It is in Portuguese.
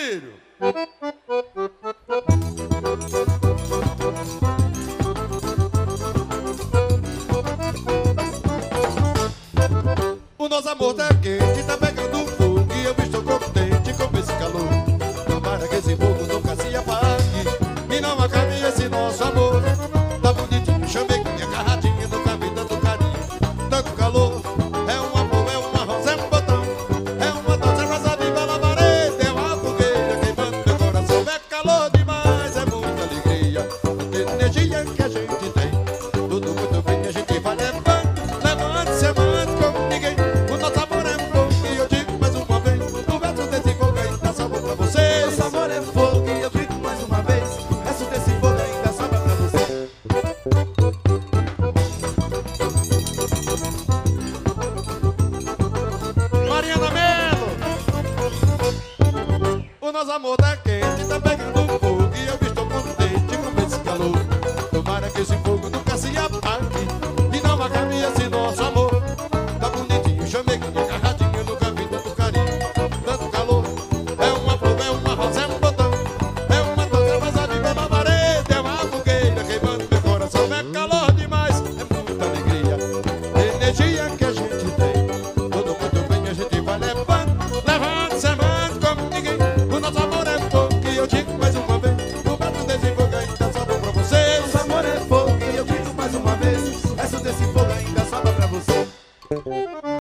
filho. O nosso amor tá quente, tá pegando fogo e eu estou contente com esse calor. Tomara que esse fogo nunca se apague e não acabe esse nosso amor. Tá bonitinho, chamei com minha carradinha, nunca vi tanto carinho, tanto calor. É um amor, é uma rosa, é um botão, é uma tocha rosa viva na parede, é uma fogueira queimando meu coração. É calor demais, é muita alegria, muita energia que a gente tem. Tudo muito bem, a gente vai levando, levante-se, amante como ninguém. O nosso amor é fogo e eu digo mais uma vez, o verso desse fogo ainda sobra pra vocês. Nosso amor é fogo e eu grito mais uma vez, o resto desse fogo ainda sobra pra você. Mariana Melo. O nosso amor tá quente, tá pegando fogo e eu estou contente com esse calor. Tomara que esse fogo nunca se apague e não acabe assim